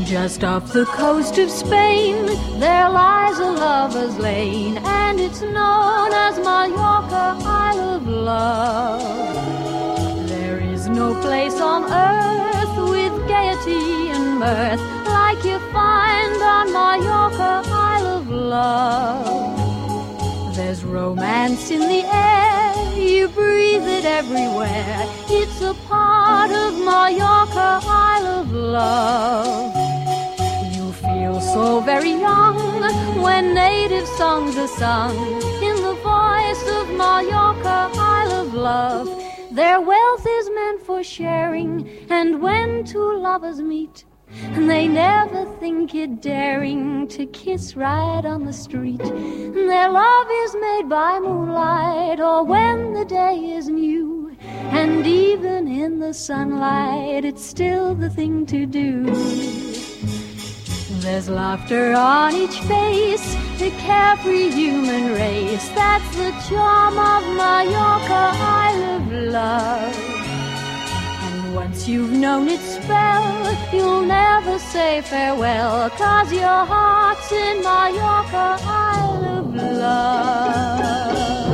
Just off the coast of Spain, there lies a lover's lane, and it's known as Mallorca, Isle of Love. There is no place on earth with gaiety and mirth like you find on Mallorca, Isle of Love. There's romance in the air, you breathe it everywhere. It's a part of Mallorca, Isle of Love. You feel so very young when native songs are sung in the voice of Mallorca, Isle of Love. Their wealth is meant for sharing, and when two lovers meet, and they never think it daring to kiss right on the street. Their love is made by moonlight, or when the day is new, and even in the sunlight, it's still the thing to do. There's laughter on each face, the carefree human race. That's the charm of Mallorca, Isle of Love. Once you've known its spell, you'll never say farewell, 'cause your heart's in Mallorca, Isle of Love.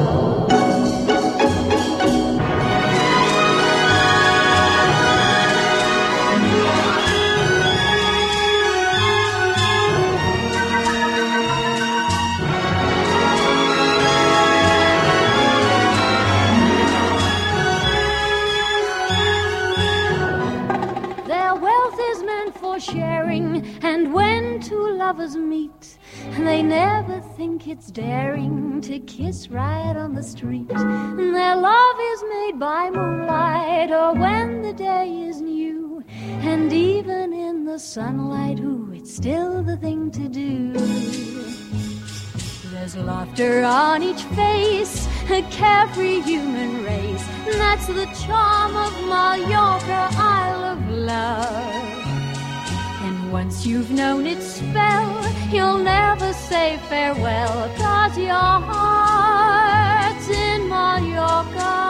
Sharing, and when two lovers meet, they never think it's daring to kiss right on the street. Their love is made by moonlight, or when the day is new, and even in the sunlight, ooh, it's still the thing to do. There's laughter on each face, a carefree human race. That's the charm of Mallorca, Isle of Love. Once you've known its spell, you'll never say farewell, 'cause your heart's in Mallorca.